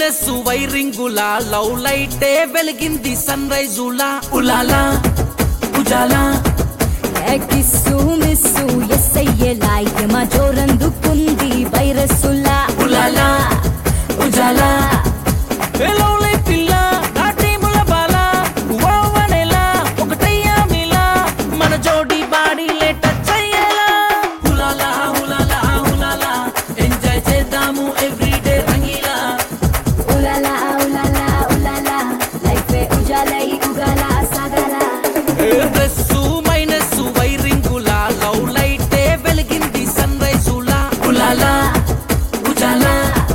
minus వైరింగులా love లైటే వెలిగింది సన్ రైజులా ఉలాలా ఉజాలా కిస్సు మిస్సు ఎస్సయ్యేలా యమ జోరందుకుంది వైరస్సులా ఉలాలా ఉజాలా లవ్ లైట్ పిల్ల నా టీముల బాల వావనేలా ఒకటయ్యా మిలా మన జోడి బాడీలే టచ్ అయ్యేలా ఉలాలా ఉలాలా ఉలాలా ఎంజాయ్ చేద్దాము ఎవ్రీడే రంగీలా ఉలాలా ఉలాలా ఉలాలా లైఫే ఉజాలై ఉగాలా సాగాలా ప్లస్సు మైనస్ వైరింగులా లవ్ లైటే వెలిగింది సన్ రైజులా ఉలాలా ఉజాలా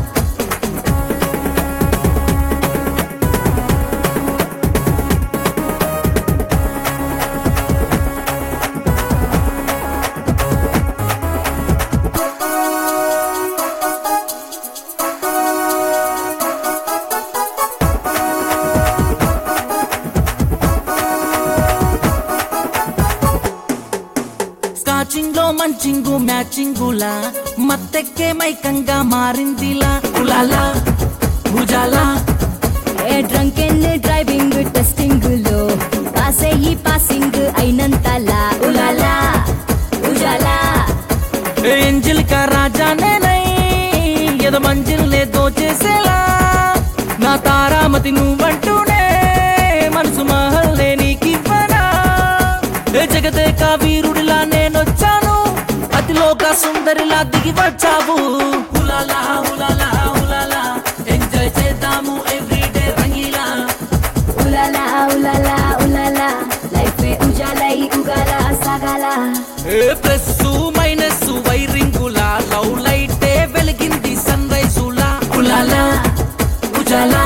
స్కాచింగ్ లో మంచింగు మ్యాచింగులా మత్తెక్కే మైకంగా మారిందిలా ఉలాలా ఉజాలా a drunk and driving testing లో పాసే ఈ పాసింగ్ అయినంతలా ఉలాలా ఉజాలా ఏంజిల్ కా రాజా నేనై ఎద మంజిల్నే దోచేసేలా నా తారామతి నువ్వంటూనే మనసు మహల్నే నీకివ్వనా ఏ జగదేక వీరుడిలా నేనొచ్చాను అతిలోక సుందరిలా దిగి వచ్చావు ఉలాలా ఉలాలా ఉలాలా ఎంజాయ్ చేద్దాము ఎవ్రీడే రంగీలా ఉలాలా ఉలాలా ఉలాలా లైఫే ఉజాలై ఉగాలా సాగాలా ప్లస్ మైనస్ వైరింగులా లవ్ లైటే వెలిగింది సన్ రైజులా ఉలాలా ఉజాలా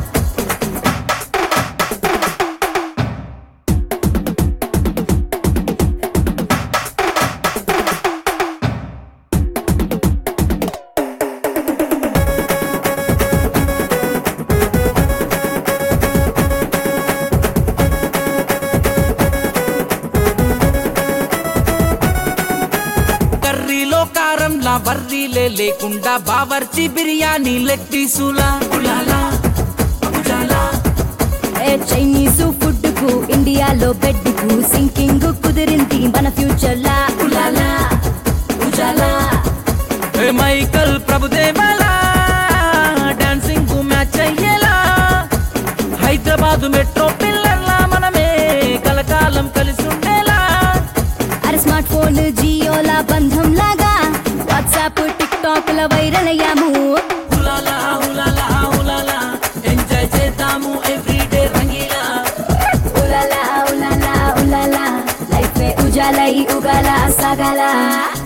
కర్రీలో కారంలా వర్రీలే లేకుండా బావర్చి బిర్యానీ లెగ్ పీసులా ఉలాలా ఉజాలా ఏ చైనీసు ఫుడ్ కు ఇండియాలో బెడ్ కు సింకింగ్ కుదిరింది మన ఫ్యూచర్ లా ఉలాలా ఉజాలా మైకల్ ప్రభుదేవాలా డాన్సింగ్ మ్యాచ్ అయ్యేలా హైదరాబాద్ మెట్రో పిల్లల్లా మనమే కలకాలం కలిసి ఉండేలా అరే స్మార్ట్ ఫోన్ జియోలా బంధం లాగా వాట్సాప్ టిక్ టాక్ ల వైరల్ అయ్యాము ఉలాలా ఉలాలా ఉలాలా ఎంజాయ్ చేద్దాము ఎవ్రీడే రంగీలా ఉలాలా ఉలాలా ఉలాలా లైఫే ఉజాలై ఉగాలా సాగాలా